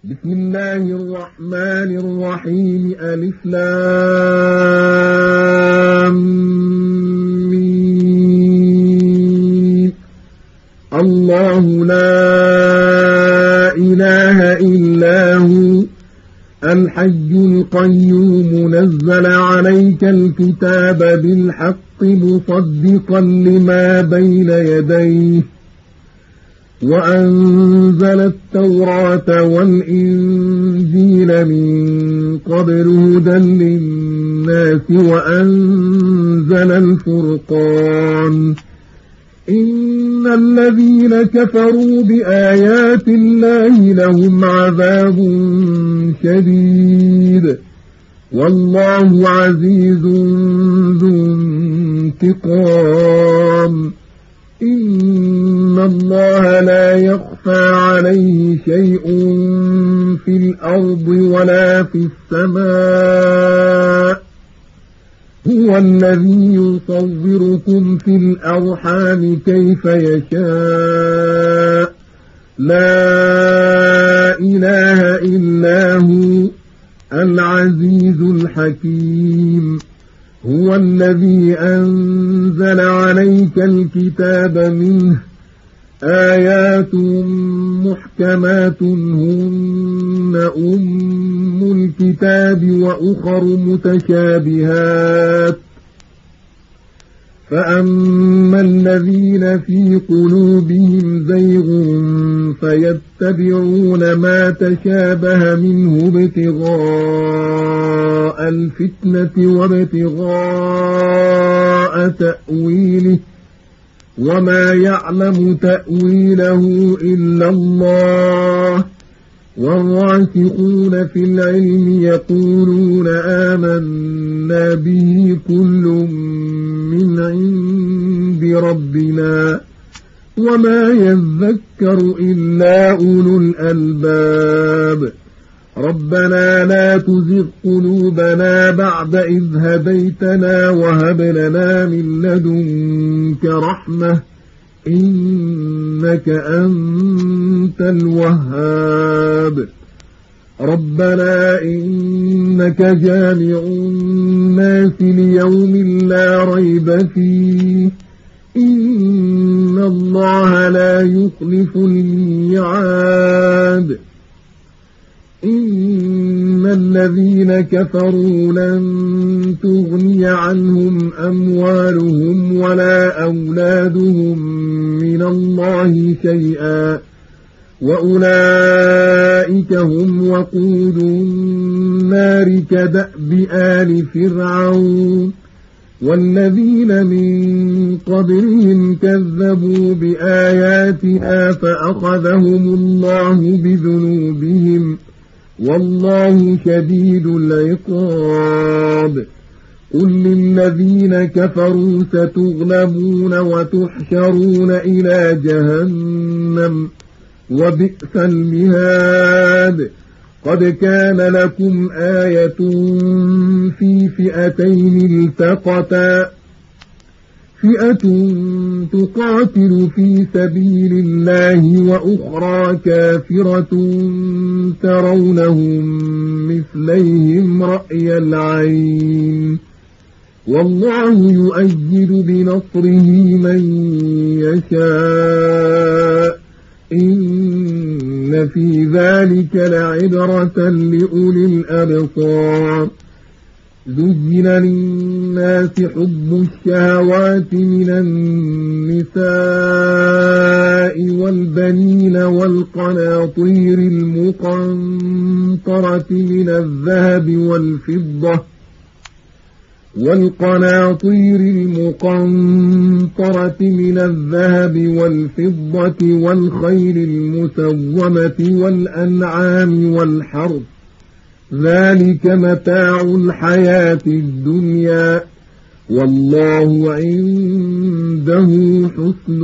بسم الله الرحمن الرحيم ألف لام ميم. الله لا إله إلا هو الحي القيوم نزل عليك الكتاب بالحق مصدقا لما بين يديه وأنزل التوراة والإنجيل من قبل هدى للناس وأنزل الفرقان إن الذين كفروا بآيات الله لهم عذاب شديد والله عزيز ذو انتقام إن الله لا يخفى عليه شيء في الأرض ولا في السماء هو الذي يصوركم في الأرحام كيف يشاء لا إله إلا هو العزيز الحكيم هو الذي أنزل عليك الكتاب منه آيات محكمات هن أم الكتاب وأخر متشابهات فأما الذين في قلوبهم زيغ فيتبعون ما تشابه منه ابتغاء الفتنة وابتغاء تأويله وما يعلم تأويله إلا الله والراسخون في العلم يقولون آمنا به كل من عند ربنا وما يذكر إلا أولو الألباب ربنا لا تزغ قلوبنا بعد إذ هديتنا وهب لنا من لدنك رحمة إنك أنت الوهاب ربنا إنك جامع الناس ليوم لا ريب فيه إن الله لا يخلف الميعاد إن الذين كفروا لن تغني عنهم أموالهم ولا أولادهم من الله شيئا وأولئك هم وقود النار كدأب آل فرعون والذين من قبلهم كذبوا بآياتنا فأخذهم الله بذنوبهم والله شديد العقاب قل للذين كفروا ستغلبون وتحشرون إلى جهنم وبئس المهاد قد كان لكم آية في فئتين التقتا فئة تقاتل في سبيل الله وأخرى كافرة ترونهم مثليهم رأي العين والله يؤيد بنصره من يشاء إن في ذلك لعبرة لأولي الأبصار زين للناس حب الشهوات من النساء والبنين والقناطير المقنطرة من الذهب والفضة والخيل المسومة والأنعام والحرث ذلك متاع الحياة الدنيا والله عنده حسن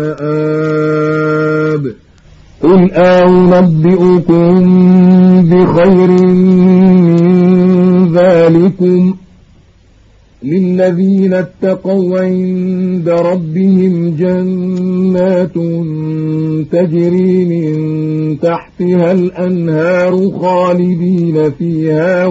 المآب قل أنبئكم بخير من ذلكم للذين اتقوا عند ربهم جنات تجري من تحت تحتها الأنهار خالدين فيها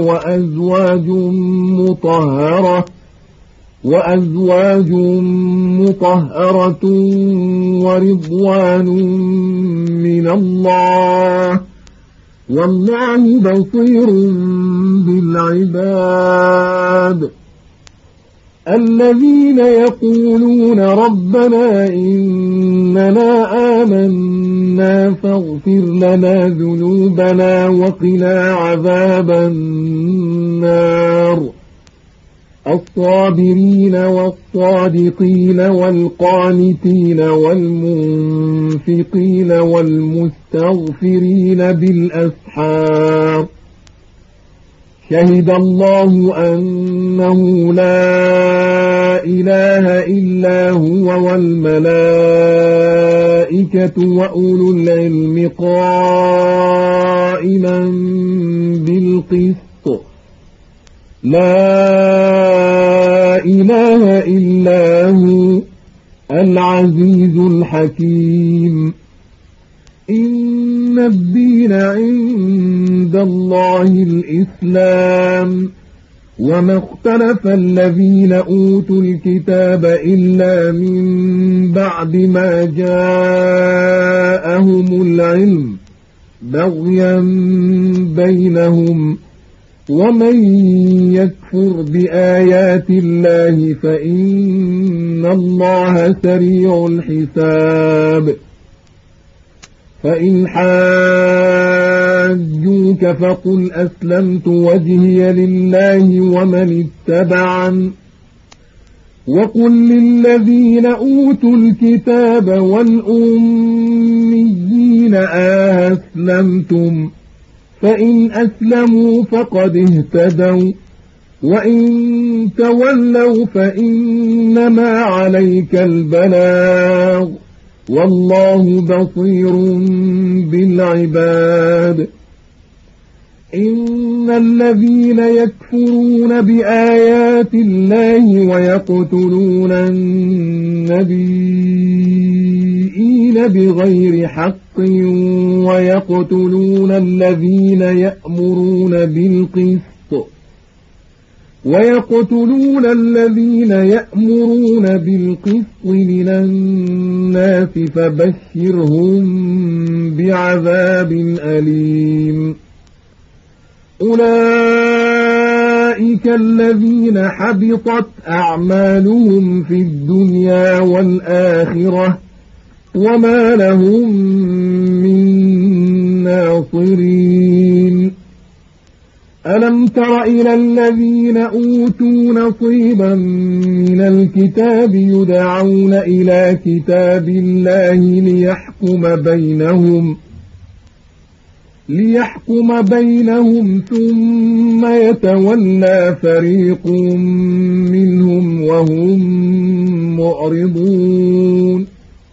وأزواج مطهرة ورضوان من الله والله بصير بالعباد الذين يقولون ربنا إننا آمنا فاغفر لنا ذنوبنا وقنا عذاب النار الصابرين والصادقين والقانتين والمنفقين والمستغفرين بالأسحار شهد الله أنه لا إله إلا هو والملائكة وأولو العلم قائما بالقسط لا إله إلا هو العزيز الحكيم إن الدين عند الله الإسلام وما اختلف الذين أوتوا الكتاب إلا من بعد ما جاءهم العلم بغيا بينهم ومن يكفر بآيات الله فإن الله سريع الحساب فإن حاجوك فقل أسلمت وجهي لله ومن اتبعن وقل للذين أوتوا الكتاب والأميين أسلمتم فإن أسلموا فقد اهتدوا وإن تولوا فإنما عليك البلاغ والله بصير بالعباد إن الذين يكفرون بآيات الله ويقتلون النبيين بغير حق ويقتلون الذين يأمرون بالقسط من الناس فبشرهم بعذاب أليم أولئك الذين حبطت أعمالهم في الدنيا والآخرة وما لهم من ناصرين ألم تر إلى الذين أوتوا نصيبا من الكتاب يدعون إلى كتاب الله ليحكم بينهم ثم يتولى فريق منهم وهم معرضون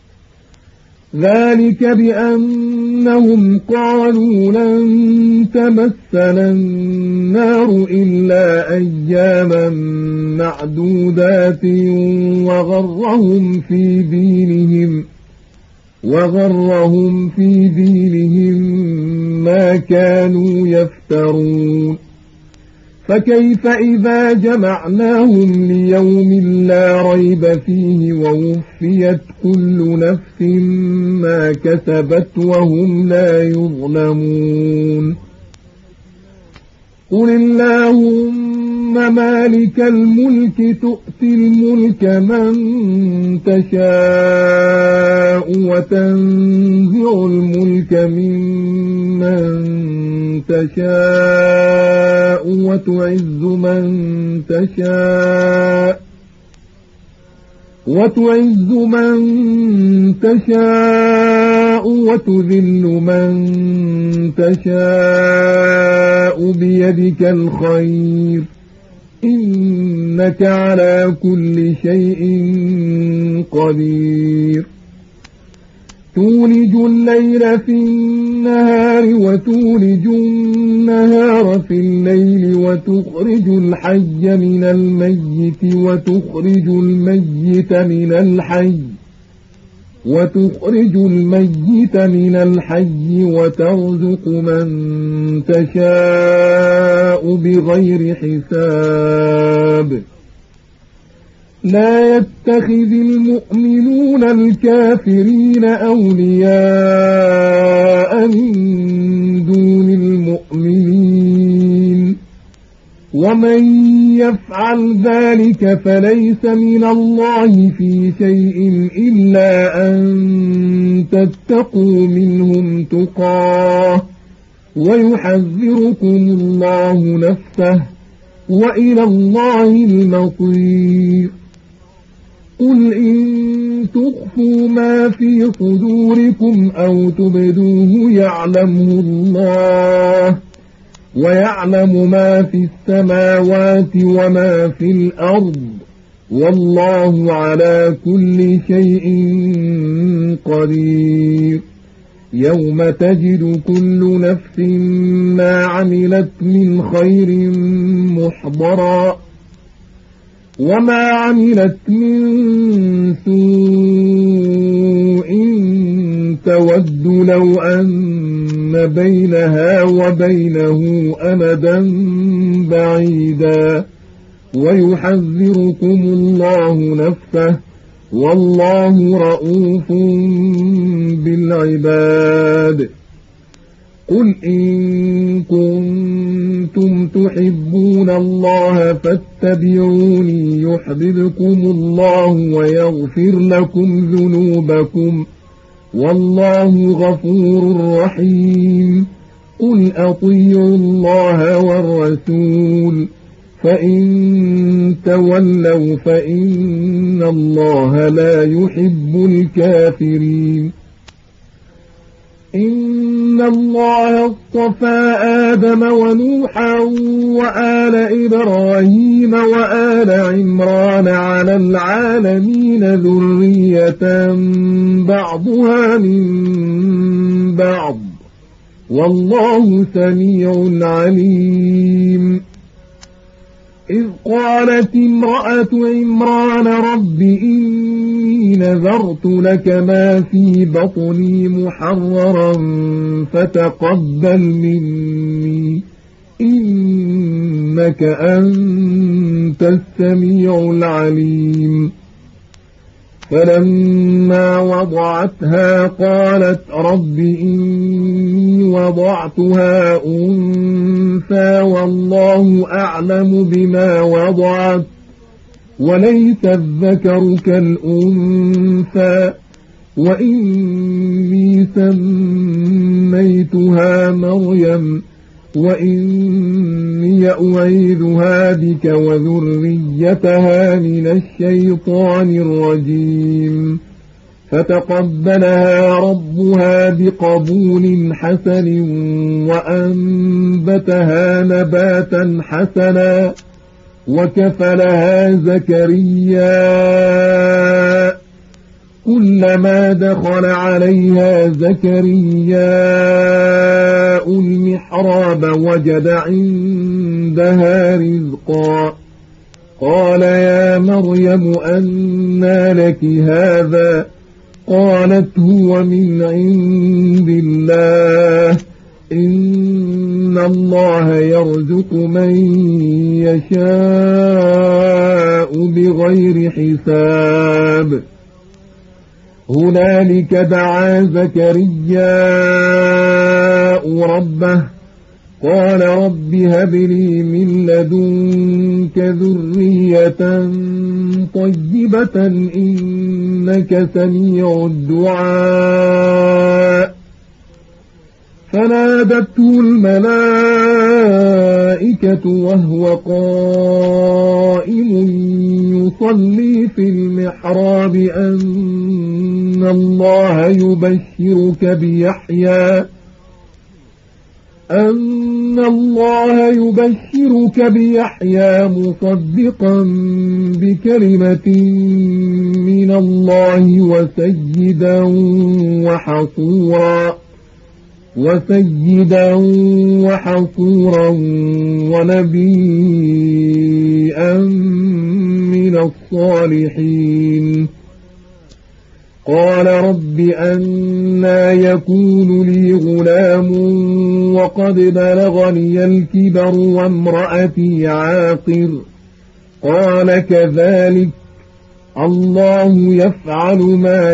ذلك بأنهم قالوا لن تمسنا النار إلا أياما معدودات وغرهم في دينهم ما كانوا يفترون فكيف إذا جمعناهم ليوم لا ريب فيه ووفيت كل نفس ما كسبت وهم لا يظلمون قل اللهم مالك الملك تؤتي الملك من تشاء وتنزع الملك ممن تشاء وتعز من تشاء وتذل من تشاء بيدك الخير إنك على كل شيء قدير تولج الليل في النهار وتولج النهار في الليل وتخرج الحي من الميت وتخرج الميت من الحي وتخرج الميت من الحي وترزق من تشاء بغير حساب لا يتخذ المؤمنون الكافرين أولياء من دون المؤمنين ومن يفعل ذلك فليس من الله في شيء إلا أن تتقوا منهم تقاه ويحذركم الله نفسه وإلى الله المصير قل إن تخفوا ما في صدوركم أو تبدوه يعلمه الله ويعلم ما في السماوات وما في الأرض والله على كل شيء قدير يوم تجد كل نفس ما عملت من خير محضرا وما عملت من سوء تود لو أن بينها وبينه أمدا بعيدا ويحذركم الله نفسه والله رؤوف بالعباد قل إن كنتم تحبون الله فاتبعوني يحببكم الله ويغفر لكم ذنوبكم والله غفور رحيم قل أطيعوا الله والرسول فإن تولوا فإن الله لا يحب الكافرين إن الله اصطفى آدم ونوحا وآل إبراهيم وآل عمران على العالمين ذرية بعضها من بعض والله سميع عليم إذ قالت امرأة عمران رب إني نذرت لك ما في بطني محررا فتقبل مني إنك أنت السميع العليم فلما وضعتها قالت رب إني وضعتها أنثى والله أعلم بما وضعت وليس الذكر كالأنثى وإني سميتها مريم وإني أعيذها بك وذريتها من الشيطان الرجيم فتقبلها ربها بقبول حسن وأنبتها نباتا حسنا وكفلها زكريا كلما دخل عليها زكرياء المحراب وجد عندها رزقا قال يا مريم أنى لك هذا قالت هو من عند الله إن الله يرزق من يشاء بغير حساب هنالك دعا زكرياء ربه قال رب هب لي من لدنك ذرية طيبة إنك سميع الدعاء فنادته الملائكة وهو قائم يصلي في المحراب أن الله يبشرك بيحيى مصدقا بكلمة من الله وسيدا وحصورا ونبيا من الصالحين قال رب أنى يكون لي غلام وقد بلغني الكبر وامرأتي عاقر قال كذلك الله يفعل ما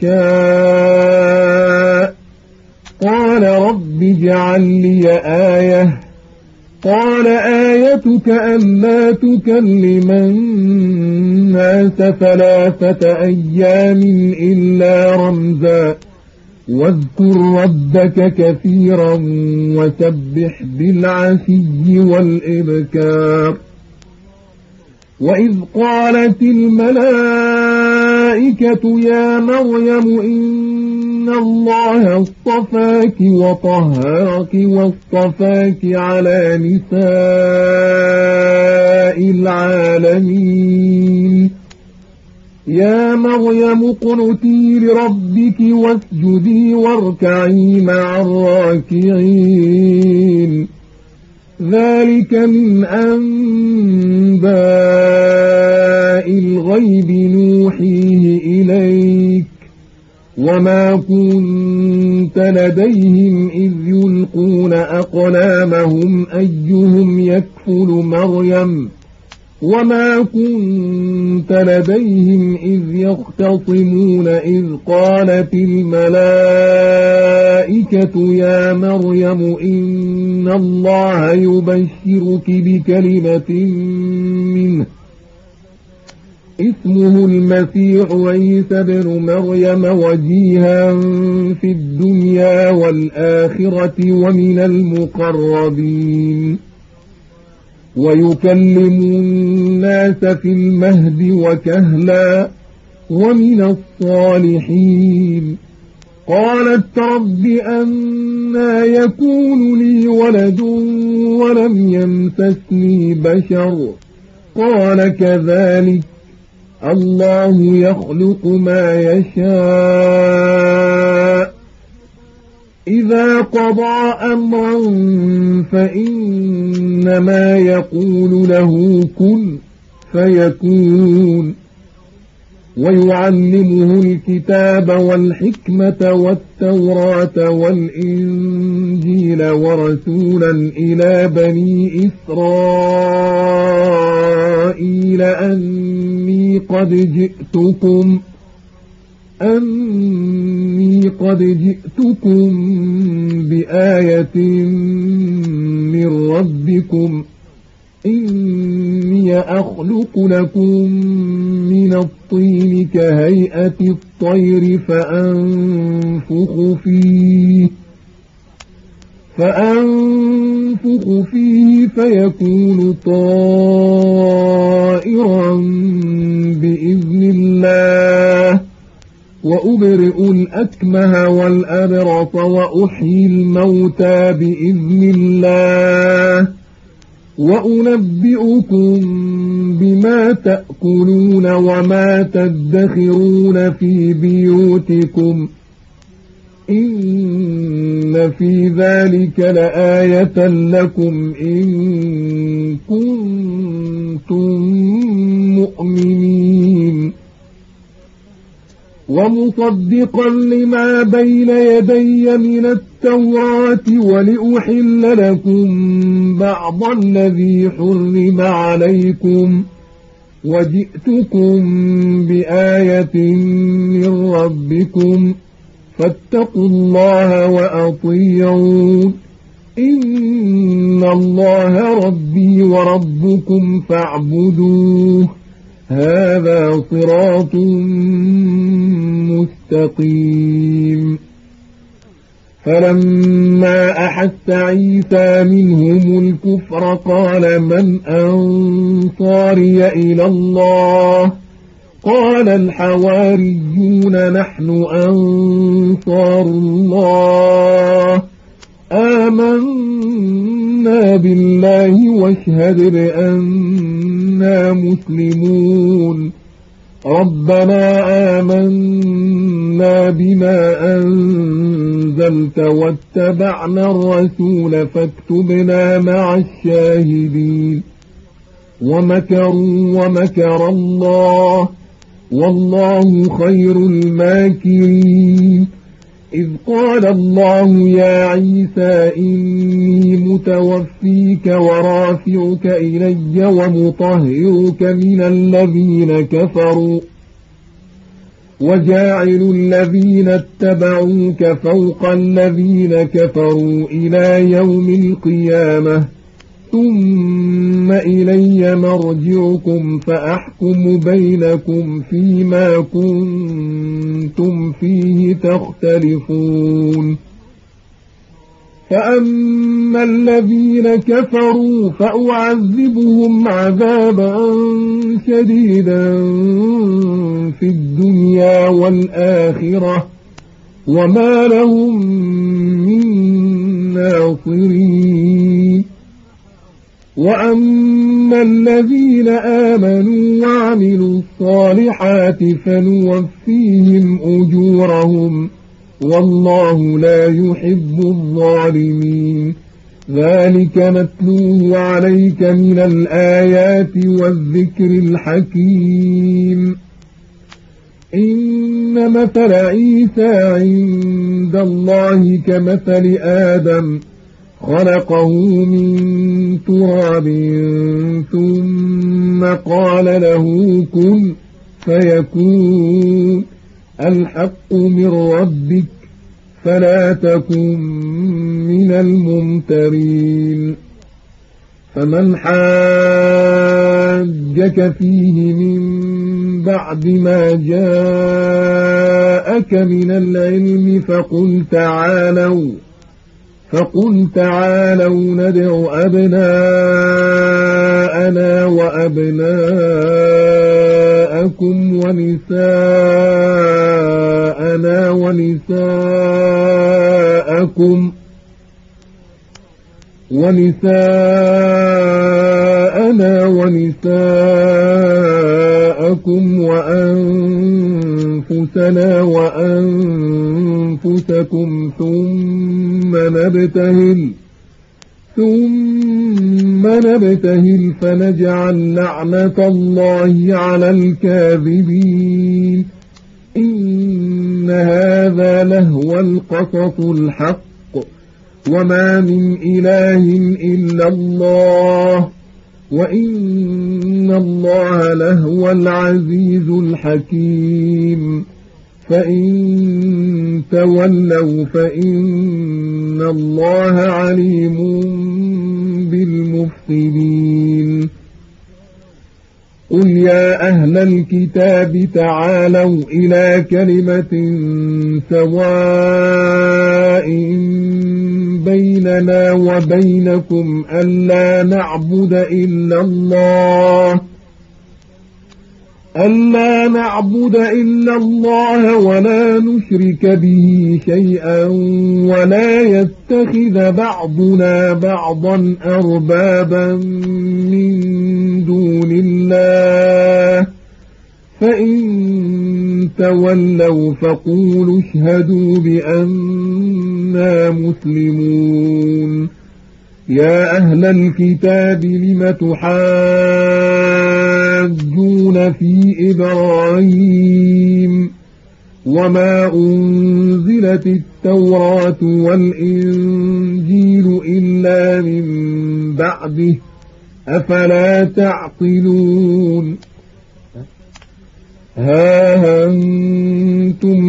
يشاء قال رب اجعل لي آية قال آيتك ألا تكلم الناس 3 أيام إلا رمزا واذكر ربك كثيرا وسبح بالعشي والإبكار وإذ قالت الملائكة يا مريم إن الله اصطفاك وطهرك واصطفاك على نساء العالمين يا مريم اقنتي لربك واسجدي واركعي مع الراكعين ذلك من أنباء الغيب نوحيه إليك وما كنت لديهم إذ يلقون أقلامهم أيهم يكفل مريم وما كنت لديهم إذ يختصمون إذ قالت الملائكة يا مريم إن الله يبشرك بكلمة منه اسمه المسيح عيسى بن مريم وجيها في الدنيا والآخرة ومن المقربين ويكلم الناس في المهد وكهلا ومن الصالحين قالت رب أنى يكون لي ولد ولم يمسسني بشر قال كذلك الله يخلق ما يشاء إذا قضى أمرا فإنما يقول له كن فيكون ويعلمه الكتاب والحكمة والتوراة والإنجيل ورسولا إلى بني إسرائيل أني قد جئتكم بآية من ربكم إني أخلق لكم من الطين كهيئة الطير فأنفخ فيه فيكون طائرا بإذن الله وأبرئ الأكمه والأبرص وأحيي الموتى بإذن الله وأنبئكم بما تأكلون وما تدخرون في بيوتكم إن في ذلك لآية لكم إن كنتم مؤمنين ومصدقا لما بين يدي من التوراة ولأحل لكم بعض الذي حرم عليكم وجئتكم بآية من ربكم فاتقوا الله وأطيعون إن الله ربي وربكم فاعبدوه هذا صراط مستقيم فلما أحس عيسى منهم الكفر قال من أنصاري إلى الله قال الحواريون نحن أنصار الله آمنا بالله واشهد بأننا مسلمون ربنا آمنا بما أنزلت واتبعنا الرسول فاكتبنا مع الشاهدين ومكروا ومكر الله والله خير الماكرين. إذ قال الله يا عيسى إني متوفيك ورافعك إلي ومطهرك من الذين كفروا وجاعل الذين اتبعوك فوق الذين كفروا إلى يوم القيامة ثم إلي مرجعكم فأحكم بينكم فيما كنتم فيه تختلفون. فأما الذين كفروا فأعذبهم عذابا شديدا في الدنيا والآخرة وما لهم من ناصرين. وأما الذين آمنوا وعملوا الصالحات فنوفيهم أجورهم والله لا يحب الظالمين. ذلك نتلوه عليك من الآيات والذكر الحكيم. إن مثل عيسى عند الله كمثل آدم خلقه من تراب ثم قال له كن فيكون. الحق من ربك فلا تكن من الممترين. فمن حاجك فيه من بعد ما جاءك من العلم فقل تعالوا ندع أبناءنا وأبناءكم ونساءنا ونساءكم وأنفسنا وأنفسكم ثم نبتهل فنجعل لعنة الله على الكاذبين. إن هذا لهو القصص الحق وما من إله إلا الله وإن الله لهو العزيز الحكيم. فإن تولوا فإن الله عليم بالمفسدين. قل يا أهل الكتاب تعالوا إلى كلمة سواء بيننا وبينكم ألا نعبد إلا الله ولا نشرك به شيئا ولا يتخذ بعضنا بعضا أربابا من دون الله. فإن تولوا فقولوا اشهدوا بأننا مسلمون. يا أهل الكتاب لم تحاجون في إبراهيم وما أنزلت التوراة والإنجيل إلا من بعده أفلا تعقلون. ها أنتم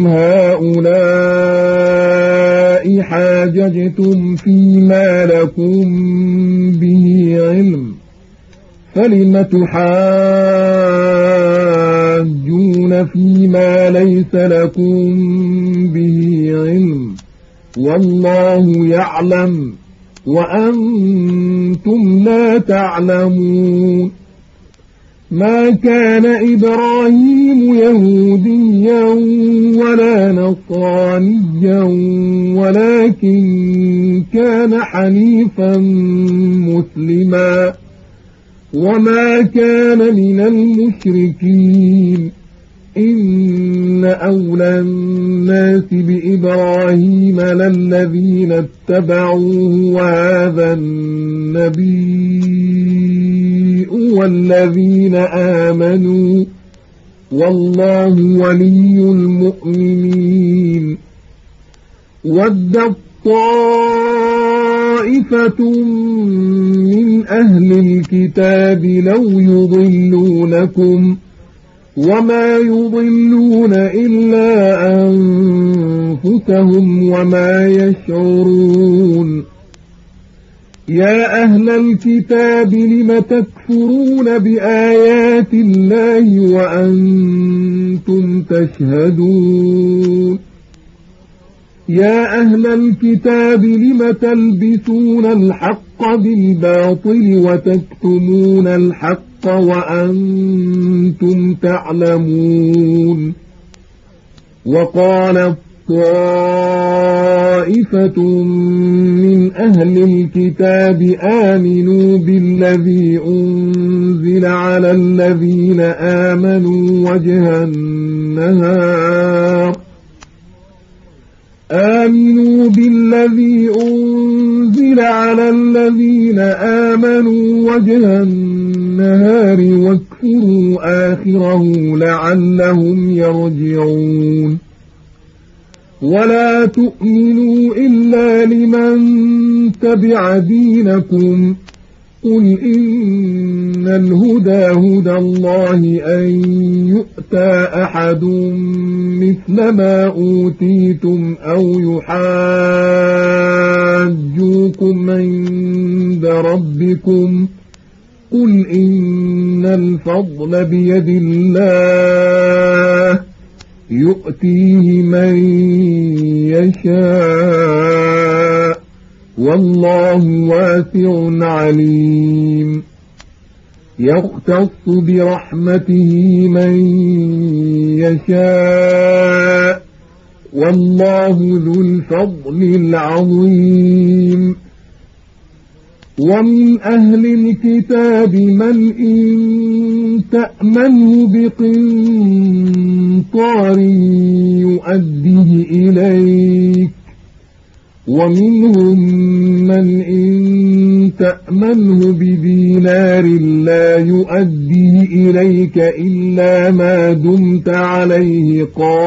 هؤلاء حاججتم فيما لكم به علم فلم تحاجون فيما ليس لكم به علم والله يعلم وأنتم لا تعلمون. ما كان إبراهيم يهوديا ولا نصرانيا ولكن كان حنيفا مسلما وما كان من المشركين. إن أولى الناس بإبراهيم للذين اتبعوه وهذا النبي والذين آمنوا والله ولي المؤمنين ودت طائفة من أهل الكتاب لو يضلونكم وما يضلون إلا أنفسهم وما يشعرون يا أهل الكتاب لم تكفرون بآيات الله وأنتم تشهدون يا أهل الكتاب لم تلبسون الحق بالباطل وتكتمون الحق وأنتم تعلمون وقال طائفة من أهل الكتاب آمنوا بالذي أنزل على الذين آمنوا وجه النهار آمنوا بالذي أنزل على الذين آمنوا وجه النهار واكفروا آخره لعلهم يرجعون ولا تؤمنوا إلا لمن تبع دينكم قل إن الهدى هدى الله أن يؤتى أحد مثل ما أوتيتم أو يحاجوكم عند ربكم قل إن الفضل بيد الله يؤتيه من يشاء والله واسع عليم يختص برحمته من يشاء والله ذو الفضل العظيم ومن أهل الكتاب من إن تأمنه بقنطار يؤديه إليك ومنهم من إن تأمنه بدينار لا يؤديه إليك إلا ما دمت عليه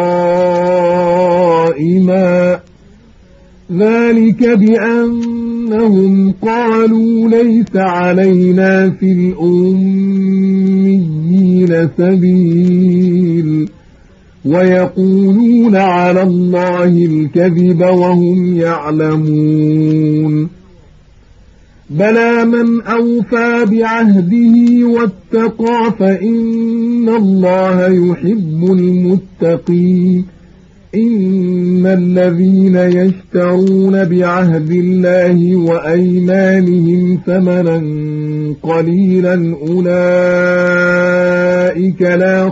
قائما ذلك بأنهم قالوا ليس علينا في الأميين سبيل ويقولون على الله الكذب وهم يعلمون بلى من أوفى بعهده واتقى فإن الله يحب المتقين إن الذين يشترون بعهد الله وأيمانهم ثمنا قليلا أولئك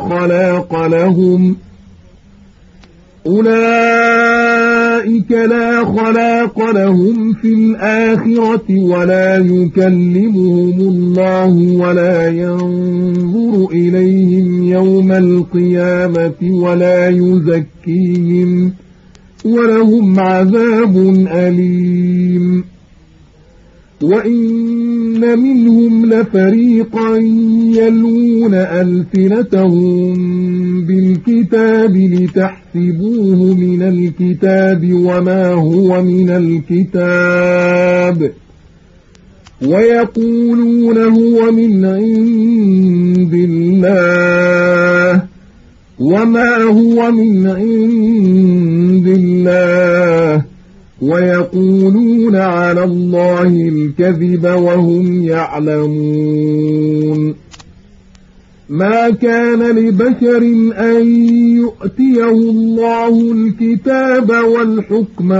لا خلاق لهم في الآخرة ولا يكلمهم الله ولا ينظر إليهم يوم القيامة ولا يزكيهم ولهم عذاب أليم وإن منهم لفريقا يلوون ألسنتهم بالكتاب لتحسبوه من الكتاب وما هو من الكتاب ويقولون هو من عند الله وما هو من عند الله ويقولون على الله الكذب وهم يعلمون ما كان لبشر أن يؤتيه الله الكتاب والحكم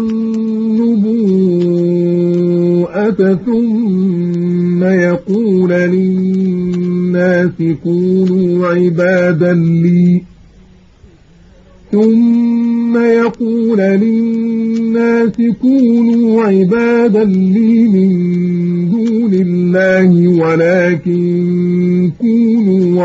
والنبوءة ثم يقول للناس كونوا عبادا لي من دون الله ولكن كونوا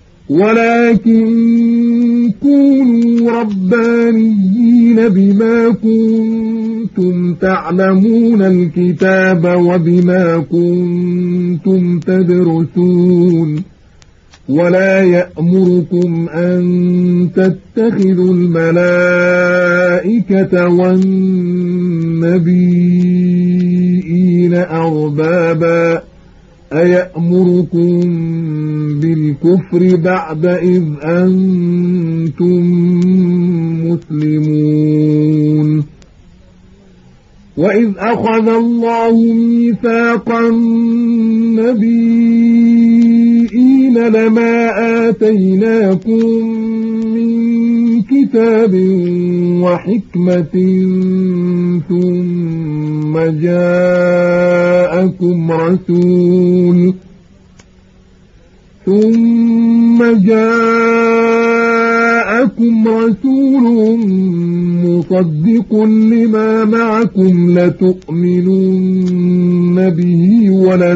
ربانيين بما كنتم تعلمون الكتاب وبما كنتم تدرسون ولا يأمركم أن تتخذوا الملائكة والنبيين أربابا أيأمركم بالكفر بعد إذ أنتم مسلمون وإذ أخذ الله ميثاق النبيين لما آتيناكم من كتاب وحكمة ثم جاءكم رسول مصدق لما معكم لتؤمنن به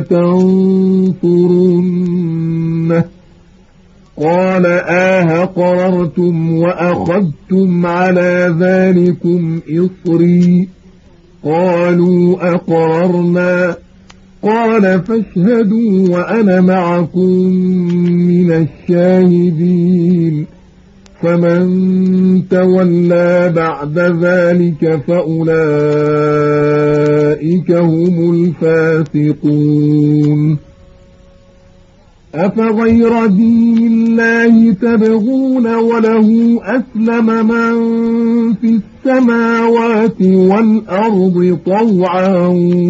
ولتنصرنه قال قررتم وأخذتم على ذلكم إصري قالوا أقررنا قال فاشهدوا وأنا معكم من الشاهدين فمن تولى بعد ذلك فأولئك هم الفاسقون أفغير دين الله تبغون وله أسلم من في السماوات والأرض طوعا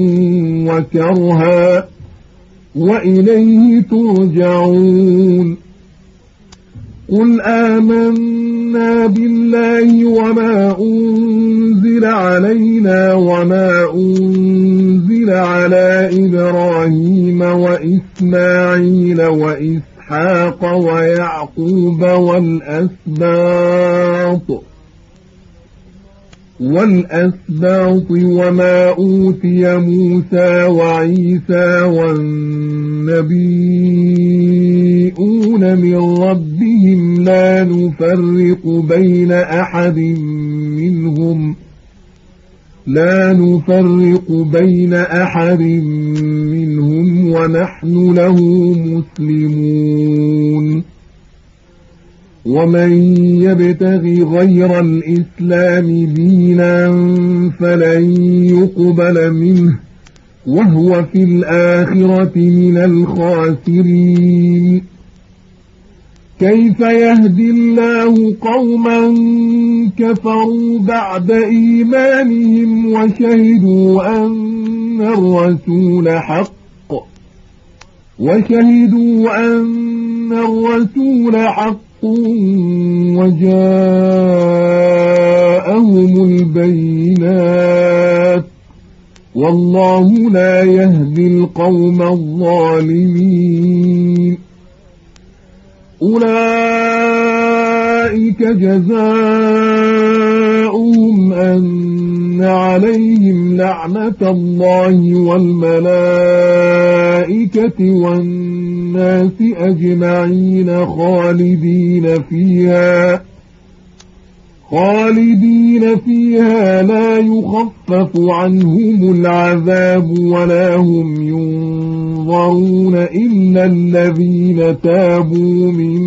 وكرها وإليه ترجعون قل آمنا بالله وما أنزل علينا وما أنزل على إبراهيم وإسماعيل وإسحاق ويعقوب والأسباط وما أوتي موسى وعيسى والنبيون من ربهم لا نفرق بين أحد منهم ونحن له مسلمون ومن يبتغ غير الإسلام دينا فلن يقبل منه وهو في الآخرة من الخاسرين كيف يهدي الله قوما كفروا بعد إيمانهم وشهدوا أن الرسول حق وجاءهم البينات والله لا يهدي القوم الظالمين أولئك جزاؤهم أن عليهم لعنة الله والملائكة والناس أجمعين خالدين فيها لا يخفف عنهم العذاب ولا هم ينظرون إلا الذين تابوا من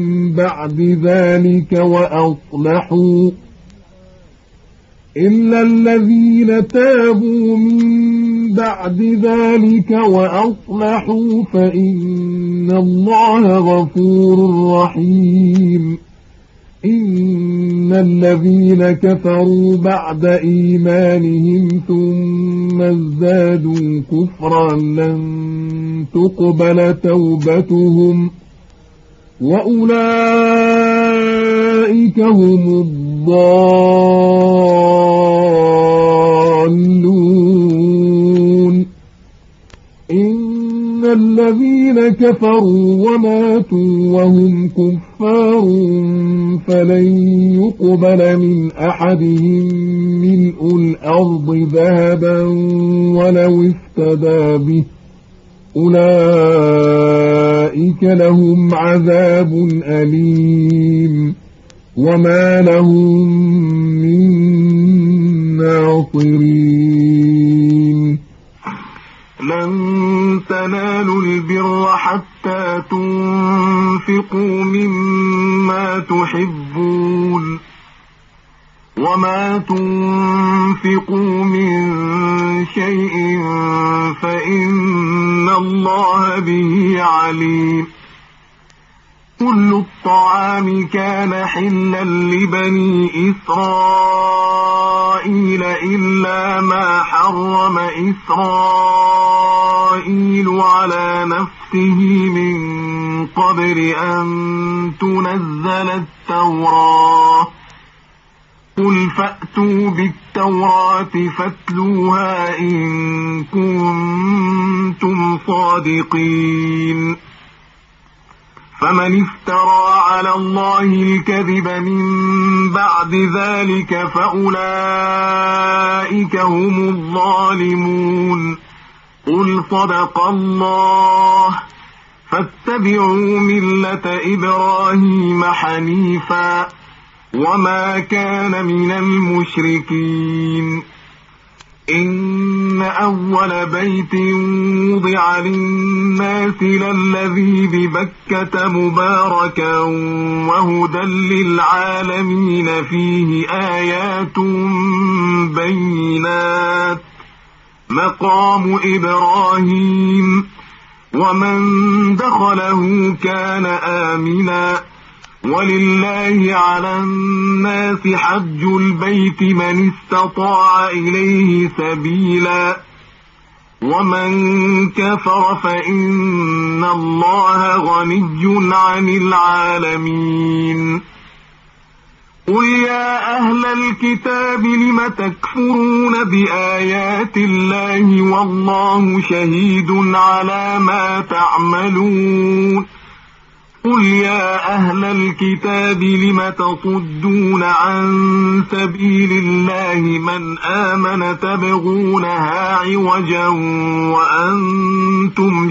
بعد ذلك وأصلحوا فإن الله غفور رحيم إن الذين كفروا بعد إيمانهم ثم ازدادوا كفرا لن تقبل توبتهم وأولئك هم الضالون إن الذين كفروا وماتوا وهم كفار فلن يقبل من أحدهم ملء الأرض ذهبا ولو افتدى به أولئك لهم عذاب أليم وما لهم من الناصرين لن تنالوا البر حتى تنفقوا مما تحبون وما تنفقوا من شيء فإن الله به عليم كل الطعام كان حلا لبني إسرائيل إلا ما حرم إسرائيل على نفسه من قبل أن تنزل التوراة قل فأتوا بالتوراة فاتلوها إن كنتم صادقين فمن افترى على الله الكذب من بعد ذلك فأولئك هم الظالمون قل صدق الله فاتبعوا ملة إبراهيم حنيفا وما كان من المشركين إن أول بيت وضع للناس للذي ببكة مباركا وهدى للعالمين فيه آيات بينات مقام إبراهيم ومن دخله كان آمنا ولله على الناس حج البيت من استطاع إليه سبيلا ومن كفر فإن الله غني عن العالمين قل يا أهل الكتاب لم تكفرون بآيات الله والله شهيد على ما تعملون قل يا أهل الكتاب لم تصدون عن سبيل الله من آمن تبغونها عوجا وأنتم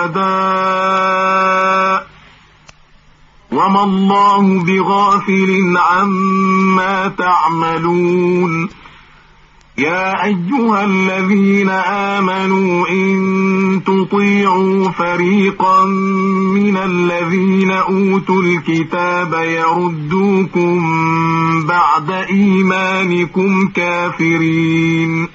شهداء وما الله بغافل عما تعملون يا أيها الذين آمنوا إن تطيعوا فريقا من الذين أوتوا الكتاب يردوكم بعد إيمانكم كافرين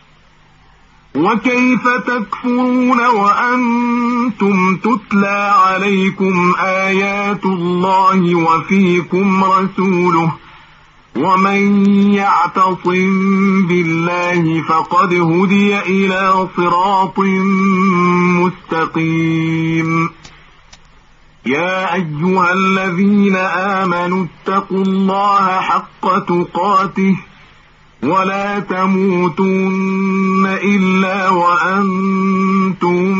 وكيف تكفرون وأنتم تتلى عليكم آيات الله وفيكم رسوله ومن يعتصم بالله فقد هدي إلى صراط مستقيم يا أيها الذين آمنوا اتقوا الله حق تقاته ولا تموتن إلا وأنتم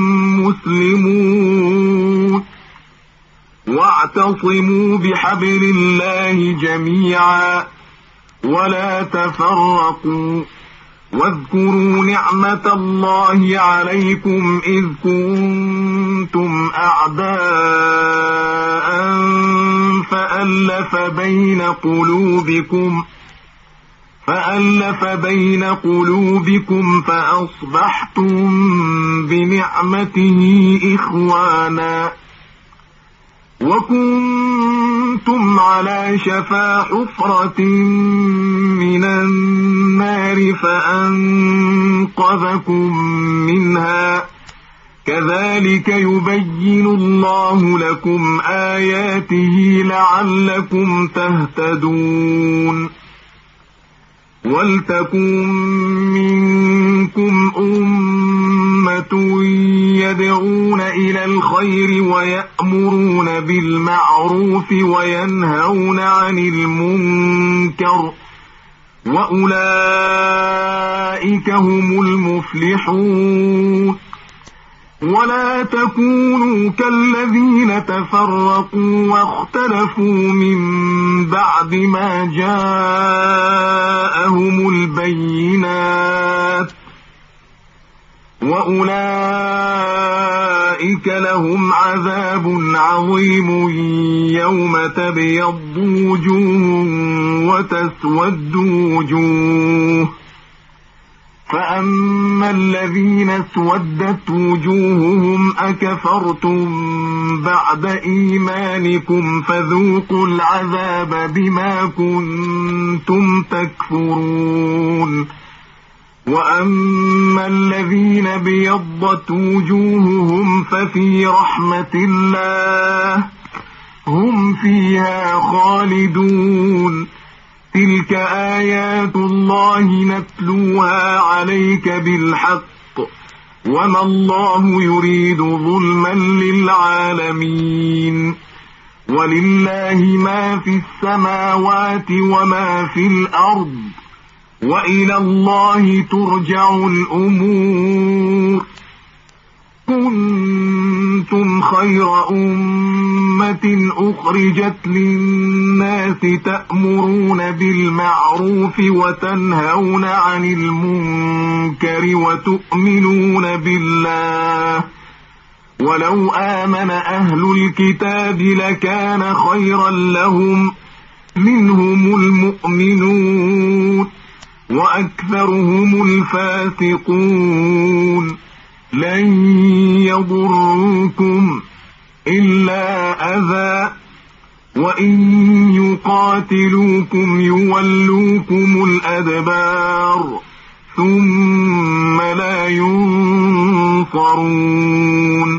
مسلمون واعتصموا بحبل الله جميعا ولا تفرقوا واذكروا نعمة الله عليكم إذ كنتم أعداء فألف بين قلوبكم فأصبحتم بنعمته إخوانا وكنتم على شفا حفرة من النار فأنقذكم منها كذلك يبين الله لكم آياته لعلكم تهتدون ولتكن منكم أمة يدعون إلى الخير ويأمرون بالمعروف وينهون عن المنكر وأولئك هم المفلحون ولا تكونوا كالذين تفرقوا واختلفوا من بعد ما جاءهم البينات وأولئك لهم عذاب عظيم يوم تبيض وجوه وتسود وجوه فأما الذين اسودت وجوههم أكفرتم بعد إيمانكم فذوقوا العذاب بما كنتم تكفرون وأما الذين بيضت وجوههم ففي رحمة الله هم فيها خالدون تلك آيات الله نتلوها عليك بالحق وما الله يريد ظلما للعالمين ولله ما في السماوات وما في الأرض وإلى الله ترجع الأمور كنتم خير أمة أخرجت للناس تأمرون بالمعروف وتنهون عن المنكر وتؤمنون بالله ولو آمن أهل الكتاب لكان خيرا لهم منهم المؤمنون وأكثرهم الفاسقون لن يضروكم إلا أذى وإن يقاتلوكم يولوكم الأدبار ثم لا ينصرون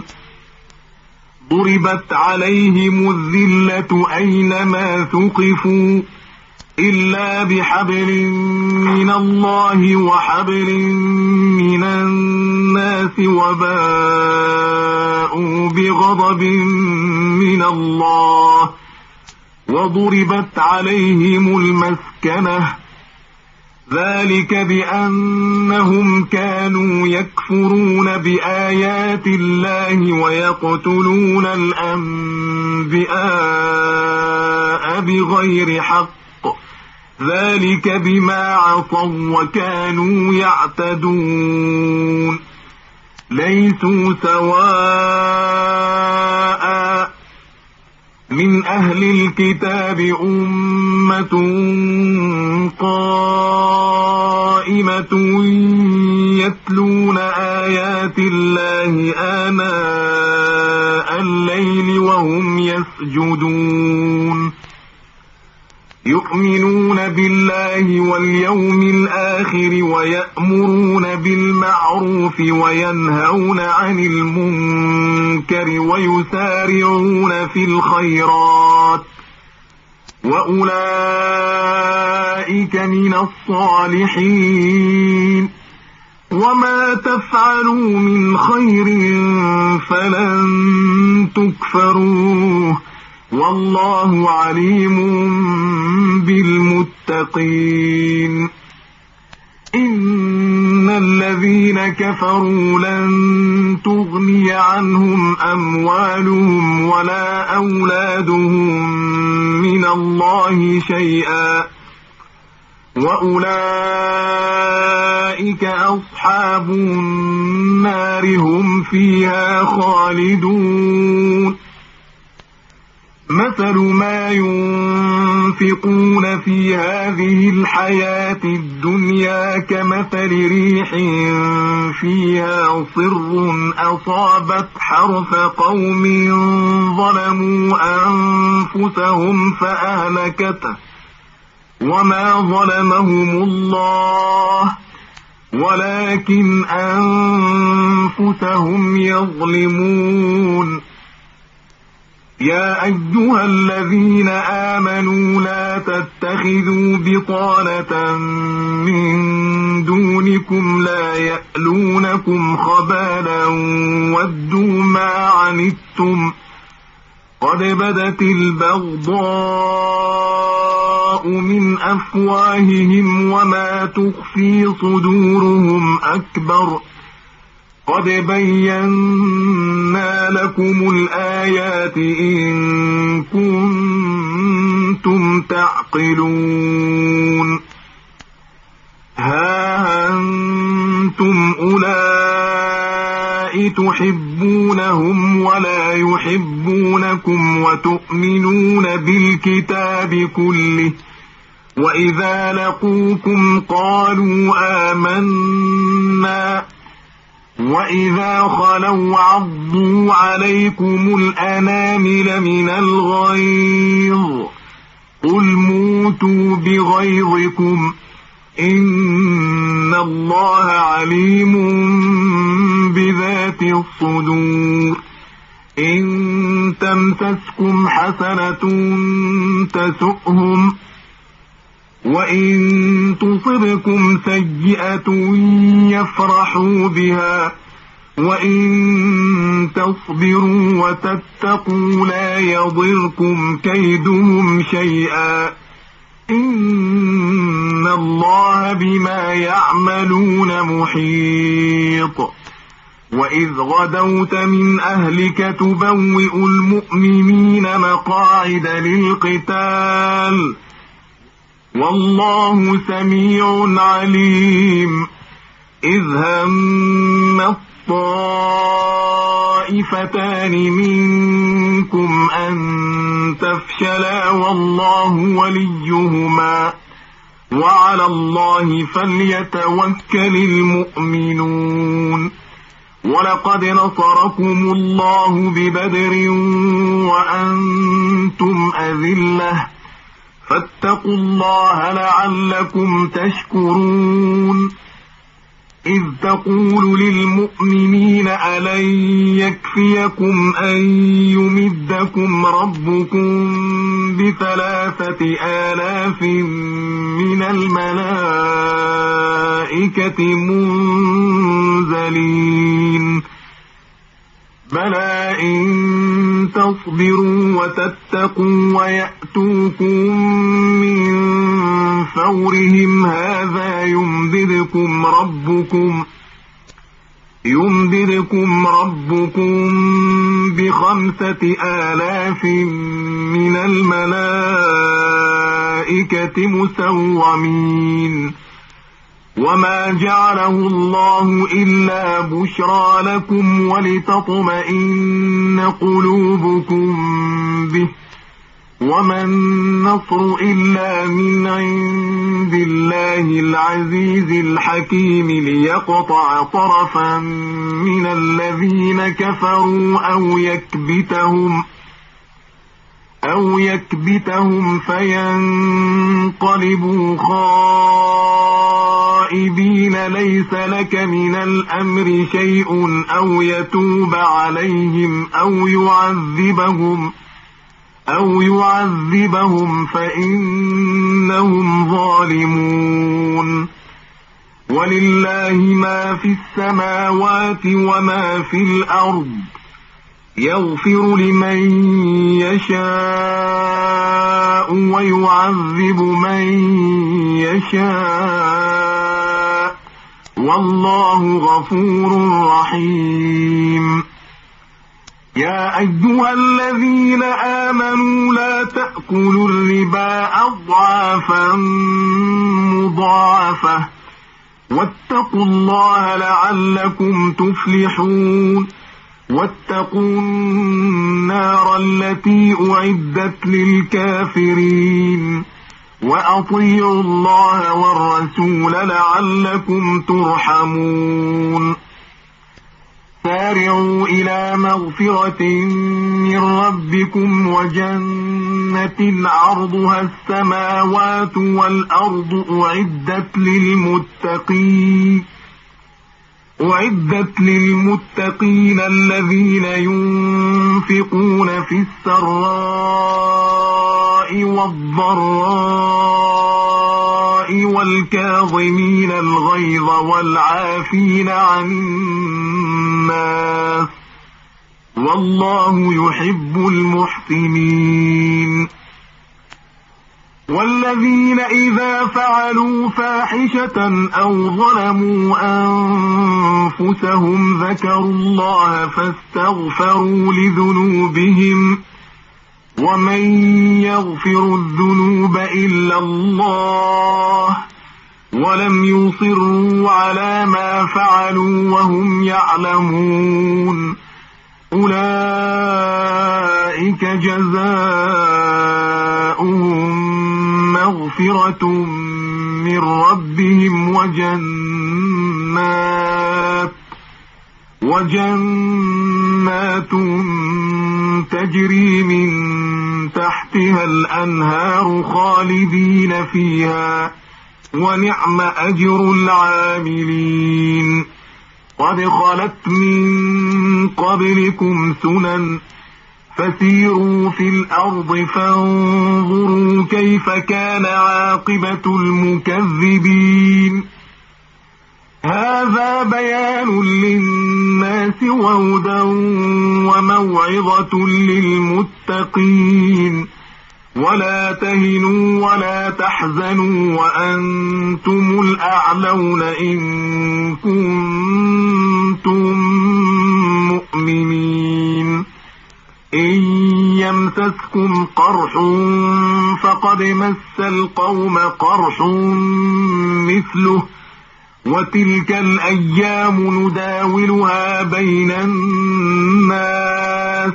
ضربت عليهم الذلة أينما ثقفوا إلا بحبل من الله وحبل من الناس وباءوا بغضب من الله وضربت عليهم المسكنة ذلك بأنهم كانوا يكفرون بآيات الله ويقتلون الأنبياء بغير حق ذلك بما عصوا وكانوا يعتدون ليسوا سواء من أهل الكتاب أمة قائمة يتلون آيات الله آناء الليل وهم يسجدون يؤمنون بالله واليوم الآخر ويأمرون بالمعروف وينهون عن المنكر ويسارعون في الخيرات وأولئك من الصالحين وما تفعلوا من خير فلن تكفروه والله عليم بالمتقين إن الذين كفروا لن تغني عنهم أموالهم ولا أولادهم من الله شيئا وأولئك أصحاب النار هم فيها خالدون مثل ما ينفقون في هذه الحياة الدنيا كمثل ريح فيها صر أصابت حرث قوم ظلموا أنفسهم فأهلكته وما ظلمهم الله ولكن أنفسهم يظلمون يا أيها الذين آمنوا لا تتخذوا بطانة من دونكم لا يألونكم خبالا ودوا ما عنتم قد بدت البغضاء من أفواههم وما تخفي صدورهم أكبر قد بينا لكم الآيات إن كنتم تعقلون ها أنتم أولئك الله تحبونهم ولا يحبونكم وتؤمنون بالكتاب كله وإذا لقوكم قالوا آمنا وإذا خلوا عضوا عليكم الأنامل من الغيظ قل موتوا بغيظكم إن الله عليم بذات الصدور إن تمسسكم حسنة تسؤهم وإن تصبكم سيئة يفرحوا بها وإن تصبروا وتتقوا لا يضركم كيدهم شيئا إن الله بما يعملون محيط وإذ غدوت من أهلك تبوئ المؤمنين مقاعد للقتال والله سميع عليم إذ هم الطائفتان منكم أن تفشلا والله وليهما وعلى الله فليتوكل المؤمنون ولقد نصركم الله ببدر وأنتم أذلة فاتقوا الله لعلكم تشكرون إذ تقول للمؤمنين ألن يكفيكم أن يمدكم ربكم ب3,000 من الملائكة منزلين بلى إن تصبروا وتتقوا ويأتوكم من فورهم هذا يمددكم ربكم ب5,000 من الملائكة مسومين وما جعله الله إلا بشرى لكم ولتطمئن قلوبكم به وما النصر إلا من عند الله العزيز الحكيم ليقطع طرفا من الذين كفروا أو يكبتهم فينقلبوا خائبين ليس لك من الأمر شيء أو يتوب عليهم أو يعذبهم فإنهم ظالمون ولله ما في السماوات وما في الأرض يغفر لمن يشاء ويعذب من يشاء والله غفور رحيم يا أيها الذين آمنوا لا تأكلوا الربا أضعافا مضاعفة واتقوا الله لعلكم تفلحون واتقوا النار التي أعدت للكافرين وأطيعوا الله والرسول لعلكم ترحمون سارعوا إلى مغفرة من ربكم وجنة عرضها السماوات والأرض أعدت للمتقين الذين ينفقون في السراء والضراء والكاظمين الغيظ والعافين عن الناس والله يحب المحسنين والذين إذا فعلوا فاحشة أو ظلموا أنفسهم ذكروا الله فاستغفروا لذنوبهم ومن يغفر الذنوب إلا الله ولم يصروا على ما فعلوا وهم يعلمون أولئك جزاؤهم مغفرة من ربهم وجنات تجري من تحتها الأنهار خالدين فيها ونعم أجر العاملين قد خلت من قبلكم سنن فسيروا في الأرض فانظروا كيف كان عاقبة المكذبين هذا بيان للناس وهدى وموعظة للمتقين ولا تهنوا ولا تحزنوا وأنتم الأعلون إن كنتم مؤمنين إن يمسسكم قرح فقد مس القوم قرح مثله وتلك الأيام نداولها بين الناس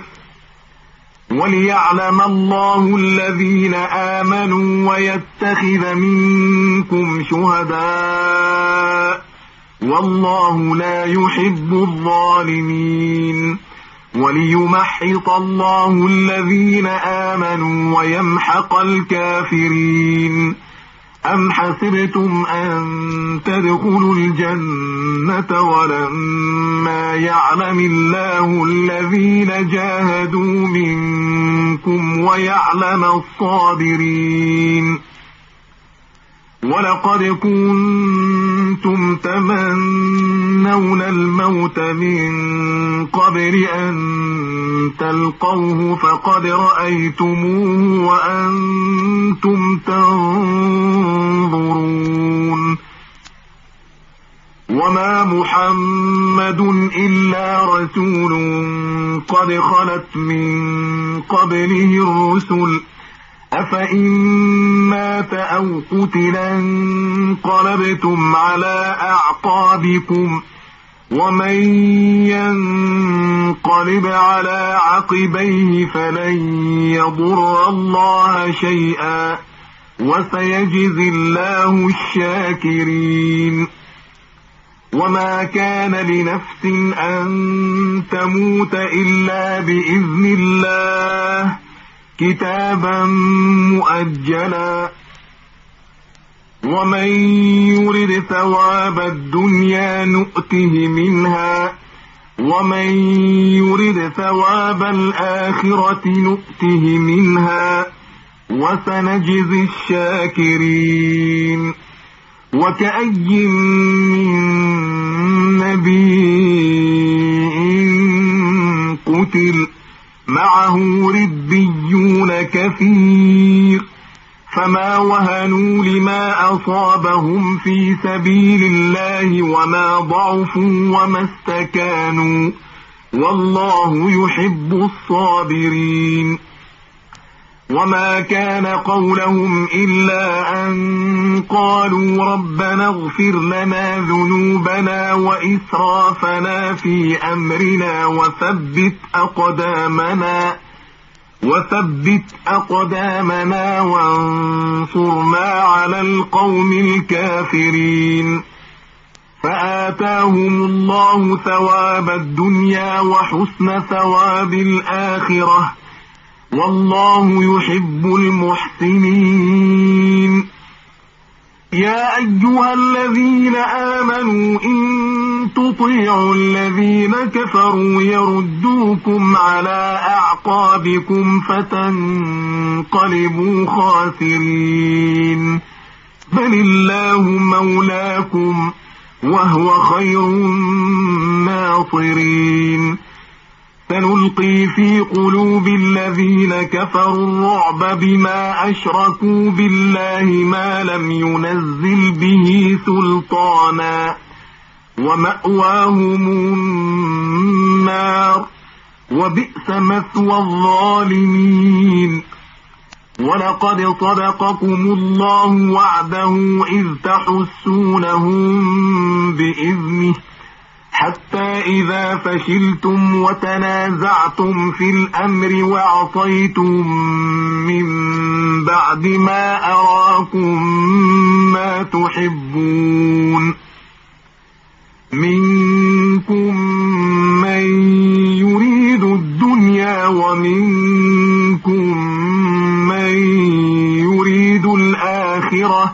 وليعلم الله الذين آمنوا ويتخذ منكم شهداء والله لا يحب الظالمين وليمحص الله الذين آمنوا ويمحق الكافرين أم حسبتم أن تدخلوا الجنة ولما يعلم الله الذين جاهدوا منكم ويعلم الصابرين ولقد كنتم تمنون الموت من قبل أن تلقوه فقد رأيتموه وأنتم تنظرون وما محمد إلا رسول قد خلت من قبله الرسل أفإن مات أو قتلا انقلبتم على أعقابكم ومن ينقلب على عقبيه فلن يضر الله شيئا وسيجزي الله الشاكرين وما كان لنفس أن تموت إلا بإذن الله كتابا مؤجلا ومن يرد ثواب الدنيا نؤته منها ومن يرد ثواب الآخرة نؤته منها وسنجزي الشاكرين وكأي من نبي قتل معه ربيون كثير فما وهنوا لما أصابهم في سبيل الله وما ضعفوا وما استكانوا والله يحب الصابرين وما كان قولهم إلا أن قالوا ربنا اغفر لنا ذنوبنا وإسرافنا في أمرنا وثبت أقدامنا وانصرنا على القوم الكافرين فآتاهم الله ثواب الدنيا وحسن ثواب الآخرة والله يحب المحسنين يا أيها الذين آمنوا إن تطيعوا الذين كفروا يردوكم على أعقابكم فتنقلبوا خاسرين بل الله مولاكم وهو خير الناصرين سنلقي في قلوب الذين كفروا الرعب بما أشركوا بالله ما لم ينزل به سلطانا ومأواهم النار وبئس مثوى الظالمين ولقد صدقكم الله وعده إذ تحسونهم بإذنه حتى إذا فشلتم وتنازعتم في الأمر وعصيتم من بعد ما أراكم ما تحبون منكم من يريد الدنيا ومنكم من يريد الآخرة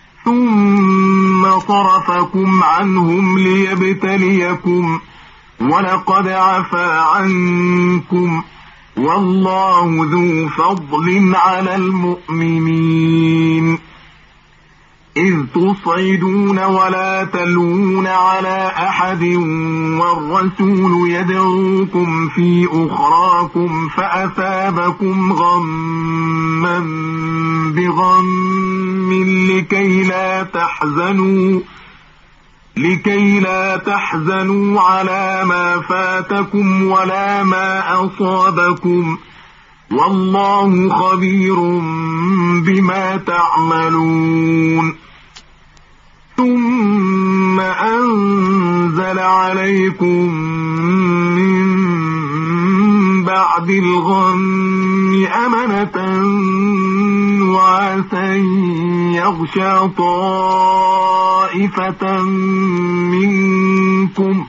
ثم صرفكم عنهم ليبتليكم ولقد عفا عنكم والله ذو فضل على المؤمنين إذ تصعدون ولا تلوون على أحد والرسول يدعوكم في أخراكم فأثابكم غما بغم لكي لا تحزنوا على ما فاتكم ولا ما أصابكم والله خبير بما تعملون ثم أنزل عليكم من بعد الغم أمنة وعسى يغشى طائفة منكم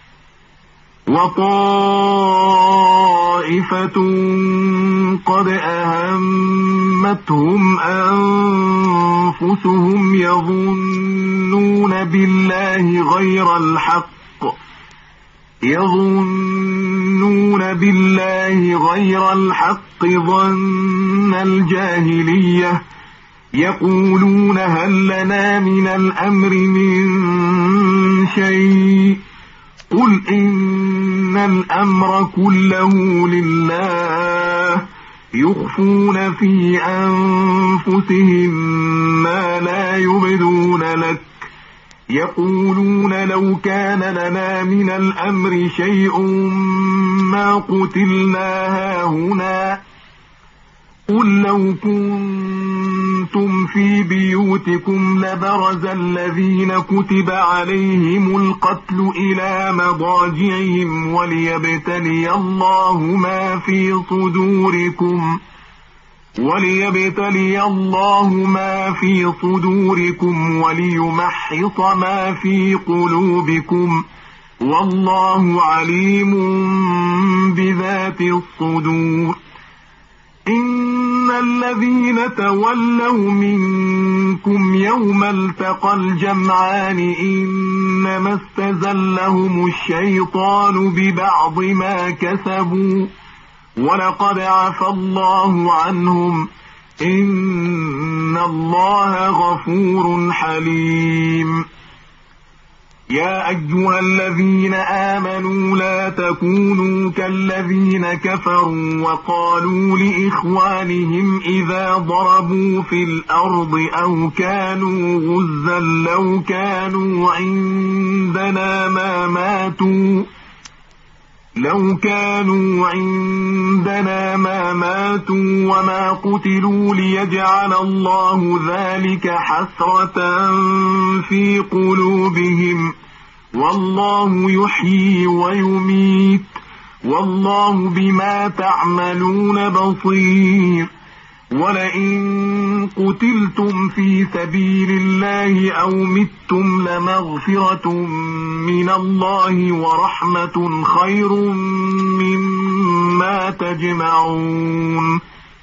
وطائفة قد أهمتهم أنفسهم يظنون بالله غير الحق ظن الجاهلية يقولون هل لنا من الأمر من شيء قل إن الأمر كله لله يخفون في أنفسهم ما لا يبدون لك يقولون لو كان لنا من الأمر شيء ما قتلنا هاهنا قل لو كنتم في بيوتكم لبرز الذين كتب عليهم القتل إلى مضاجعهم وليبتلي الله ما في صدوركم وليمحص ما في قلوبكم والله عليم بذات الصدور إن الذين تولوا منكم يوم التقى الجمعان إنما استزلهم الشيطان ببعض ما كسبوا ولقد عفا الله عنهم إن الله غفور حليم يا أيها الذين آمنوا لا تكونوا كالذين كفروا وقالوا لإخوانهم إذا ضربوا في الأرض أو كانوا غزا لو كانوا عندنا ما ماتوا وما قتلوا ليجعل الله ذلك حسرة في قلوبهم والله يحيي ويميت والله بما تعملون بصير ولئن قتلتم في سبيل الله أو متم لمغفرة من الله ورحمة خير مما تجمعون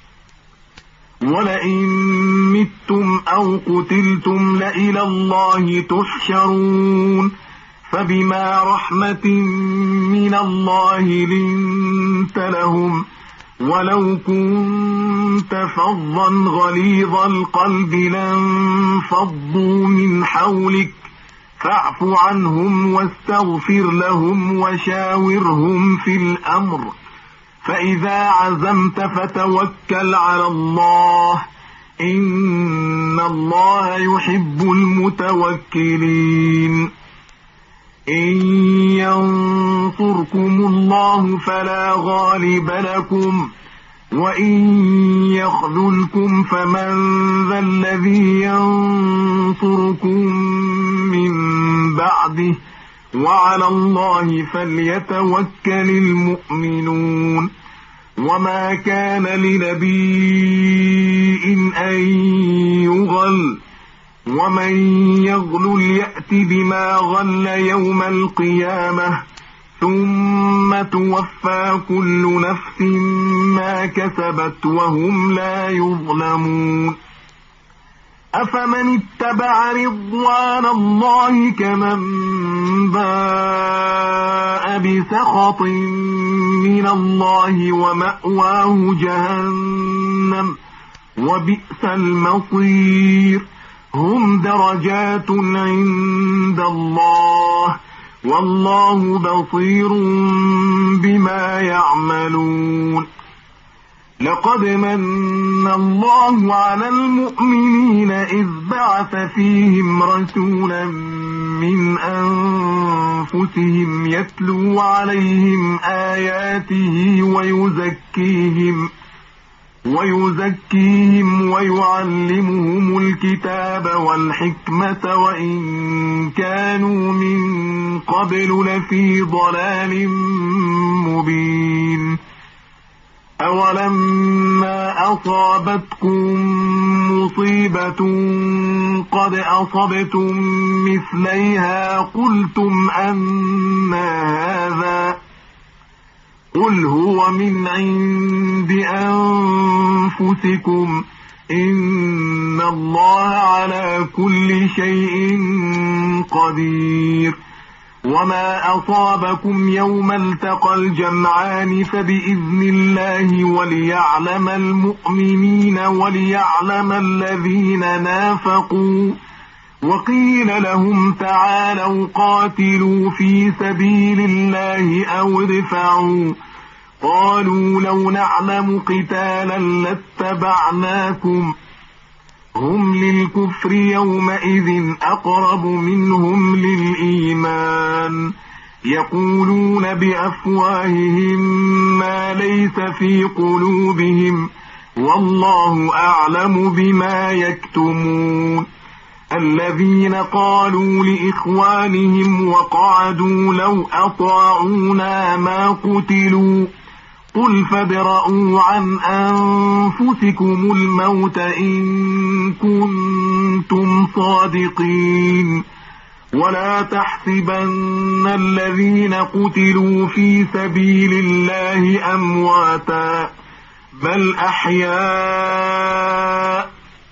ولئن متم أو قتلتم لإلى الله تحشرون فبما رحمة من الله لنت لهم ولو كنت فظا غليظ القلب لانفضوا من حولك فاعف عنهم واستغفر لهم وشاورهم في الأمر فإذا عزمت فتوكل على الله إن الله يحب المتوكلين إن ينصركم الله فلا غالب لكم وإن يخذلكم فمن ذا الذي ينصركم من بعده وعلى الله فليتوكل المؤمنون وما كان لنبي أن يغل ومن يغل يأت بما غل يوم القيامة ثم توفى كل نفس ما كسبت وهم لا يظلمون أفمن اتبع رضوان الله كمن باء بسخط من الله ومأواه جهنم وبئس المصير هم درجات عند الله والله بصير بما يعملون لقد من الله على المؤمنين إذ بعث فيهم رسولا من أنفسهم يتلو عليهم آياته ويزكيهم ويعلمهم الكتاب والحكمة وإن كانوا من قبل لفي ضلال مبين أولما أصابتكم مصيبة قد أصبتم مثليها قلتم أنى هذا قل هو من عند أنفسكم إن الله على كل شيء قدير وما أصابكم يوم التقى الجمعان فبإذن الله وليعلم المؤمنين وليعلم الذين نافقوا وقيل لهم تعالوا قاتلوا في سبيل الله أو ادفعوا قالوا لو نعلم قتالا لاتبعناكم هم للكفر يومئذ أقرب منهم للإيمان يقولون بأفواههم ما ليس في قلوبهم والله أعلم بما يكتمون الذين قالوا لإخوانهم وقعدوا لو أطاعونا ما قتلوا قل فادرءوا عن أنفسكم الموت إن كنتم صادقين ولا تحسبن الذين قتلوا في سبيل الله أمواتا بل أحياء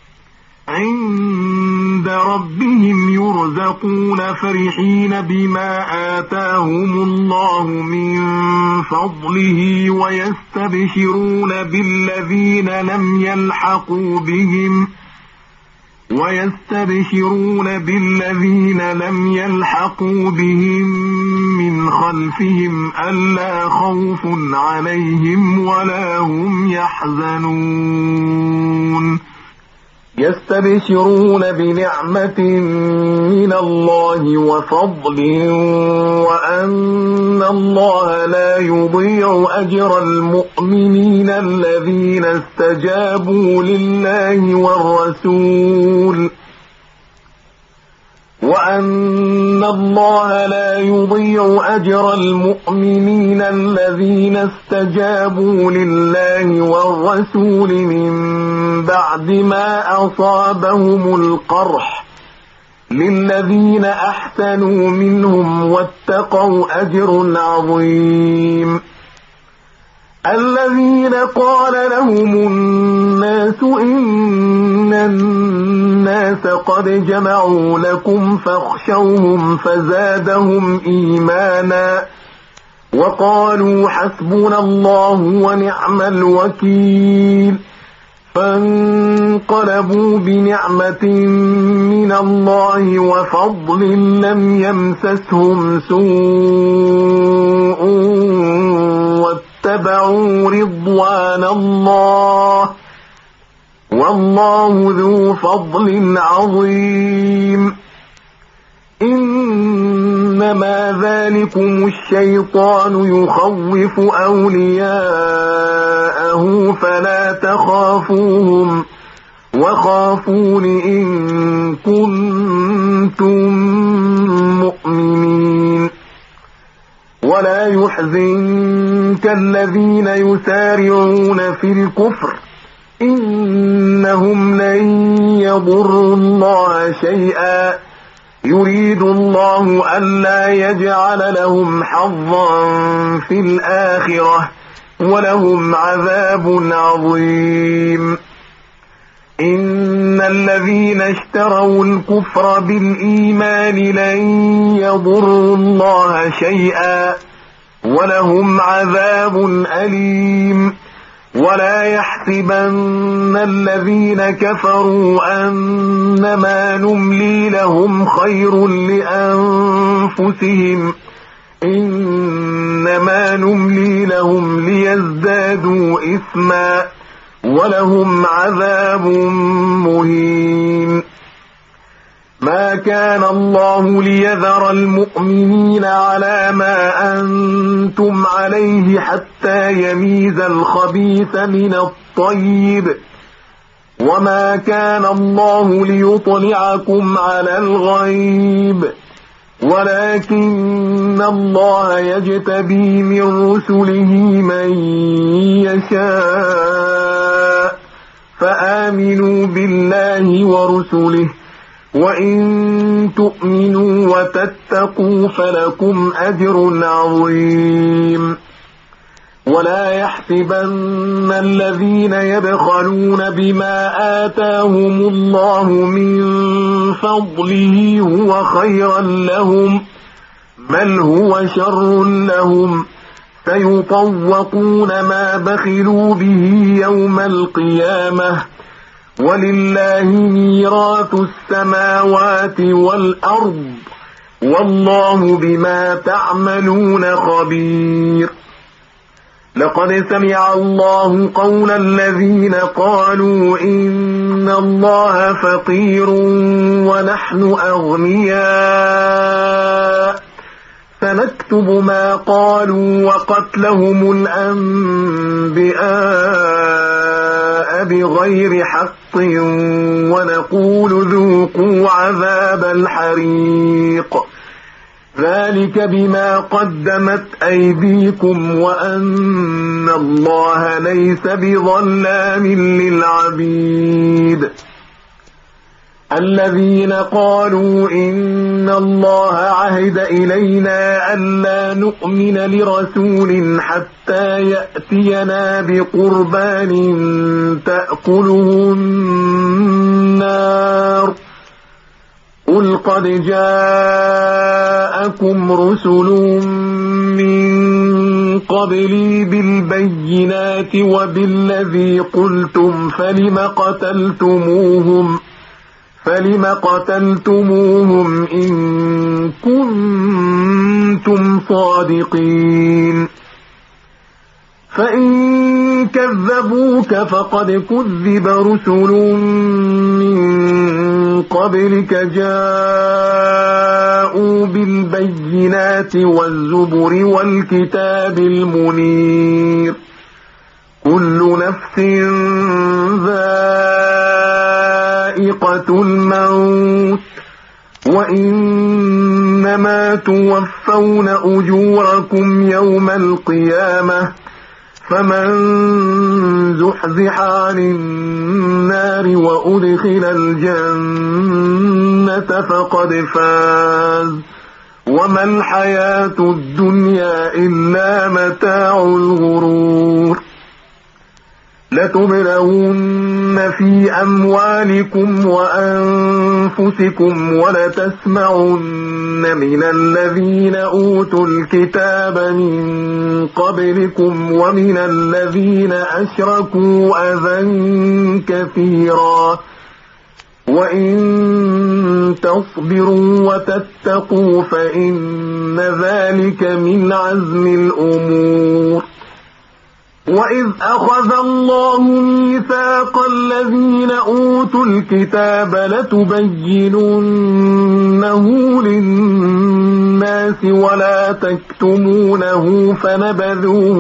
عند ربهم يرزقون فرحين بما آتاهم الله من فضله ويستبشرون بالذين لم يلحقوا بهم من خلفهم ألا خوف عليهم ولا هم يحزنون يستبشرون بنعمة من الله وفضل وأن الله لا يضيع أجر المؤمنين الذين استجابوا لله والرسول وأن الله لا يضيع أجر المؤمنين الذين استجابوا لله والرسول من بعد ما أصابهم القرح للذين أحسنوا منهم واتقوا أجر عظيم الذين قال لهم الناس إن الناس قد جمعوا لكم فاخشوهم فزادهم إيمانا وقالوا حسبنا الله ونعم الوكيل فانقلبوا بنعمة من الله وفضل لم يمسسهم سوء واتبعوا رضوان الله والله ذو فضل عظيم إن إنما ذلكم الشيطان يخوف أولياءه فلا تخافوهم وخافون إن كنتم مؤمنين ولا يحزنك الذين يسارعون في الكفر إنهم لن يضروا الله شيئا يريد الله ألا يجعل لهم حظا في الآخرة ولهم عذاب عظيم إن الذين اشتروا الكفر بالإيمان لن يضروا الله شيئا ولهم عذاب أليم ولا يحسبن الذين كفروا أنما نملي لهم خير لأنفسهم إنما نملي لهم ليزدادوا إثما ولهم عذاب مهين ما كان الله ليذر المؤمنين على ما أنتم عليه حتى يميز الخبيث من الطيب وما كان الله ليطلعكم على الغيب ولكن الله يجتبي من رسله من يشاء فآمنوا بالله ورسله وإن تؤمنوا وتتقوا فلكم أجر عظيم ولا يحسبن الذين يبخلون بما آتاهم الله من فضله هو خيرا لهم بل هو شر لهم سيطوقون ما بخلوا به يوم القيامة ولله ميراث السماوات والأرض والله بما تعملون خبير لقد سمع الله قول الذين قالوا إن الله فقير ونحن أغنياء سنكتب ما قالوا وقتلهم الأنبياء بغير حق ونقول ذوقوا عذاب الحريق ذلك بما قدمت أيديكم وأن الله ليس بظلام للعبيد الذين قالوا إن الله عهد إلينا ألا نؤمن لرسول حتى يأتينا بقربان تأكله النار قل قد جاءكم رسل من قبلي بالبينات وبالذي قلتم فلم قتلتموهم إن كنتم صادقين فإن كذبوك فقد كذب رسل من قبلك جاءوا بالبينات والزبر والكتاب المنير كل نفس ذائقة الموت وإنما توفون أجوركم يوم القيامة فمن زحزح عن النار وأدخل الجنة فقد فاز وما الحياة الدنيا إلا متاع الغرور لتبلغن في أموالكم وأنفسكم ولتسمعن من الذين أوتوا الكتاب من قبلكم ومن الذين أشركوا أذى كثيرا وإن تصبروا وتتقوا فإن ذلك من عزم الأمور وإذ أخذ الله ميثاق الذين أوتوا الكتاب لتبيننه للناس الناس ولا تكتمونه فنبذوه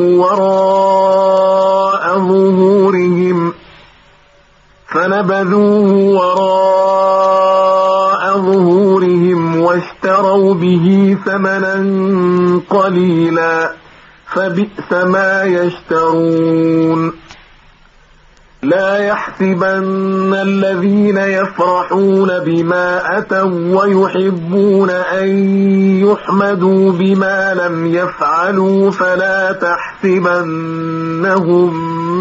وراء ظهورهم واشتروا به ثمنا قليلا فبئس ما يشترون. لا يحسبن الذين يفرحون بما أتوا ويحبون أن يحمدوا بما لم يفعلوا فلا تحسبنهم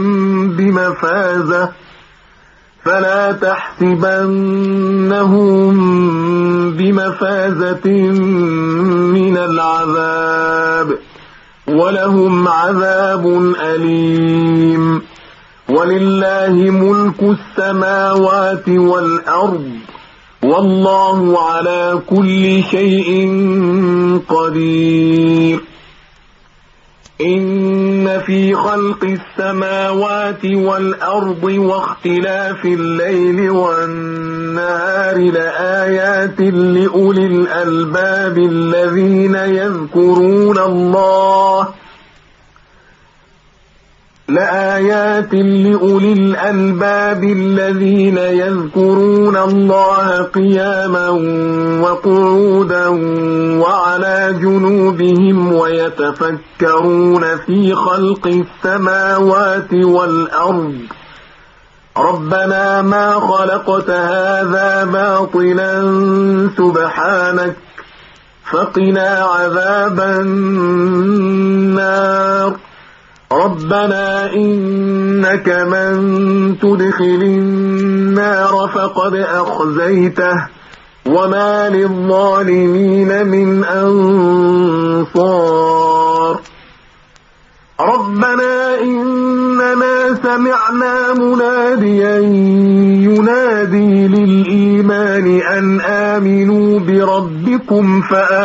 بمفازة من العذاب ولهم عذاب أليم. ولله ملك السماوات والأرض والله على كل شيء قدير. إن في خلق السماوات والأرض واختلاف الليل والنهار لآيات لأولي الألباب الذين يذكرون الله قياما وقعودا وعلى جنوبهم ويتفكرون في خلق السماوات والأرض ربنا ما خلقت هذا باطلا سبحانك فقنا عذاب النار. ربنا إنك من تدخل النار فقد أخزيته وما للظالمين من أنصار. ربنا إننا سمعنا مناديا ينادي للإيمان أن آمنوا بربكم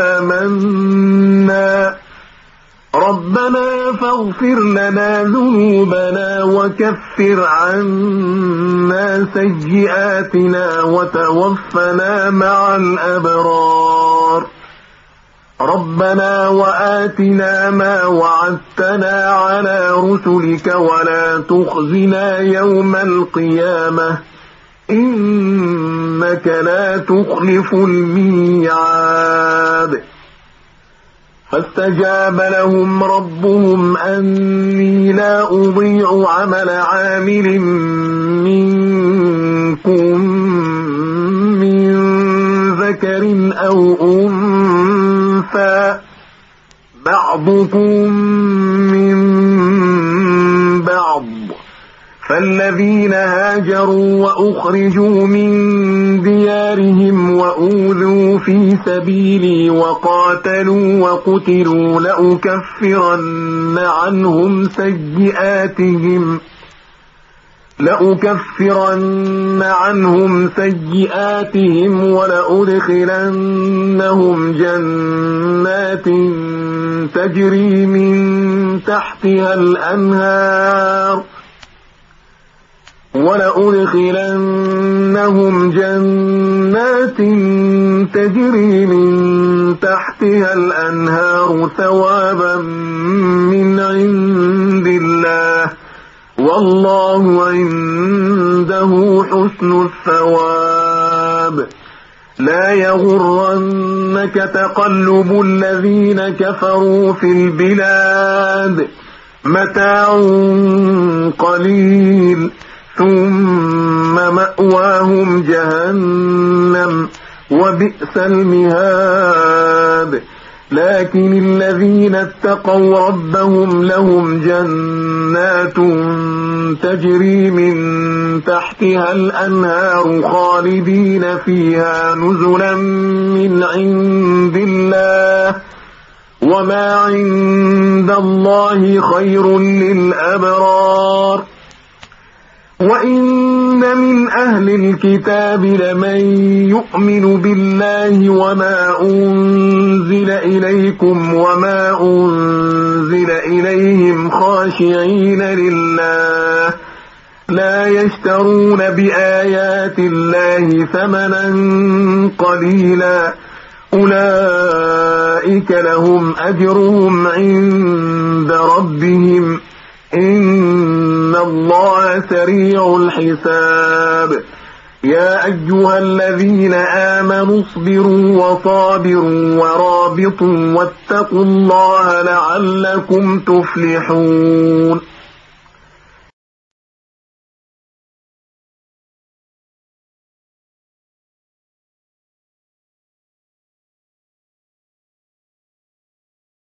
فآمنا ربنا فاغفر لنا ذنوبنا وكفر عنا سيئاتنا وتوفنا مع الأبرار. ربنا وآتنا ما وعدتنا على رسلك ولا تخزنا يوم القيامة إنك لا تخلف الميعاد. فاستجاب لهم ربهم أني لا أضيع عمل عامل منكم من ذكر أو أنثى بعضكم من بعض فالذين هاجروا وأخرجوا من ديارهم وأوذوا في سبيلي وقاتلوا وقتلوا لأكفرن عنهم سيئاتهم ولأدخلنهم جنات تجري من تحتها الأنهار ثوابا من عند الله والله عنده حسن الثواب. لا يغرنك تقلب الذين كفروا في البلاد متاع قليل ثم مأواهم جهنم وبئس المهاد. لكن الذين اتقوا ربهم لهم جنات تجري من تحتها الأنهار خالدين فيها نزلا من عند الله وما عند الله خير للأبرار. وإن من أهل الكتاب لمن يؤمن بالله وما أنزل إليكم وما أنزل إليهم خاشعين لله لا يشترون بآيات الله ثمنا قليلا أولئك لهم أجرهم عند ربهم إن الله سريع الحساب يا أيها الذين آمنوا اصبروا وصابروا ورابطوا واتقوا الله لعلكم تفلحون